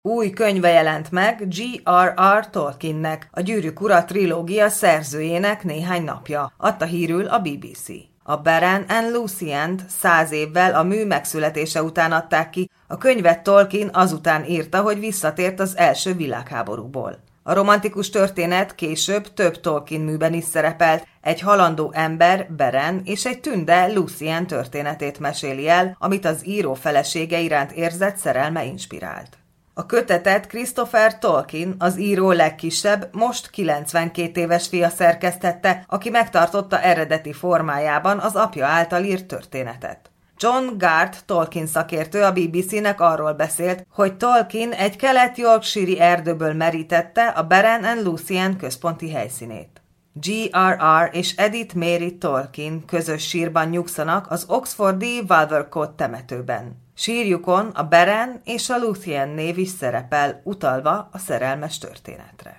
Új könyve jelent meg J.R.R. Tolkiennek, a Gyűrűk ura trilógia szerzőjének néhány napja, adta hírül a BBC. A Beren and Lucient 100 évvel a mű megszületése után adták ki, a könyvet Tolkien azután írta, hogy visszatért az első világháborúból. A romantikus történet később több Tolkien műben is szerepelt, egy halandó ember, Beren, és egy tünde, Lucien történetét meséli el, amit az író felesége iránt érzett szerelme inspirált. A kötetet Christopher Tolkien, az író legkisebb, most 92 éves fia szerkesztette, aki megtartotta eredeti formájában az apja által írt történetet. John Gart, Tolkien szakértő a BBC-nek arról beszélt, hogy Tolkien egy kelet-yorkshire-i erdőből merítette a Beren and Lucien központi helyszínét. J.R.R. és Edith Mary Tolkien közös sírban nyugszanak az oxfordi Walvercote temetőben. Sírjukon a Beren és a Lucien név is szerepel, utalva a szerelmes történetre.